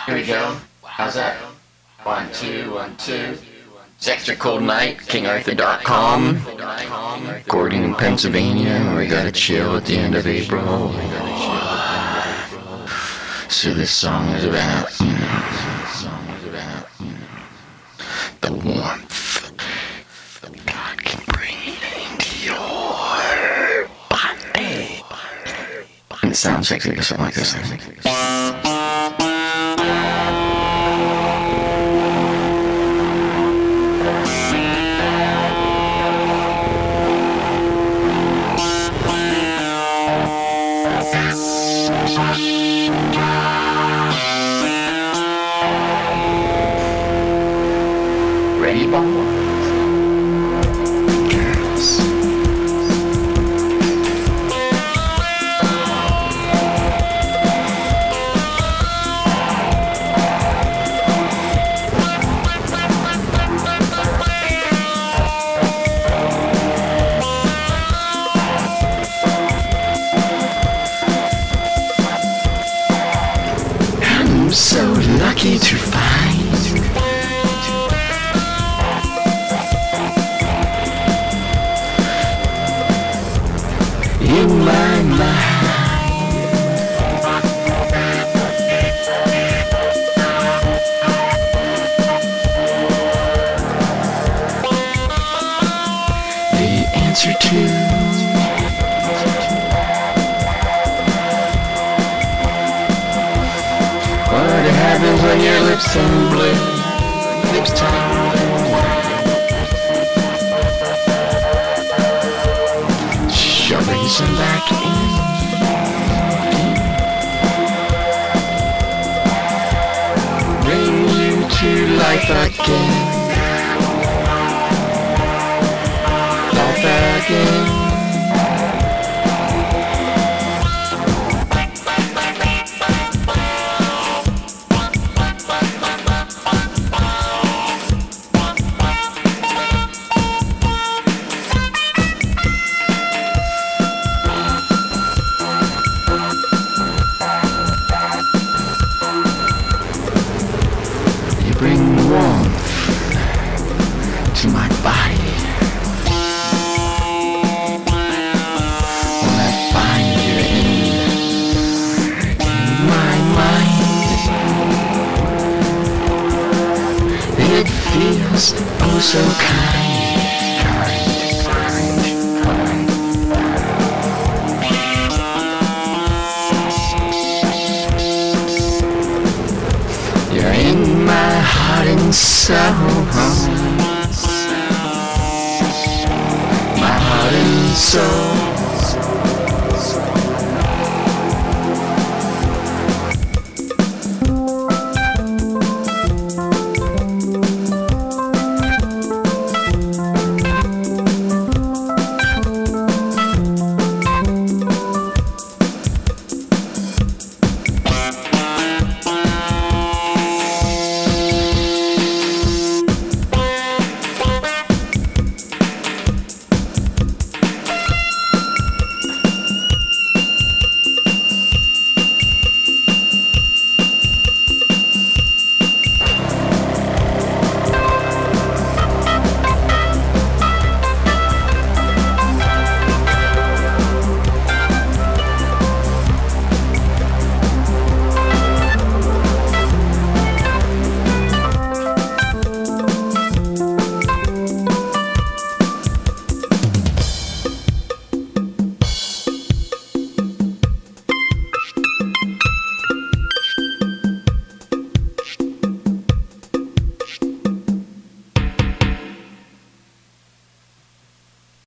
Here we go. How's that? 1, 2, 1, 2. It's Extra Cold Night, KingArthur.com. Recording in Pennsylvania. We gotta chill at the end of April. So this song is about, the warmth that God can bring into your body. And it sounds sexy or something like this. Ready, Bob? Girls. I'm so lucky to find in my mind the answer to what happens when your lips turn blue, lips turn blue. Raising back in, bring you to life again, life again. Bring warmth to my body when I find you in my mind. It feels oh so kind. You're in my heart and soul, my heart and soul.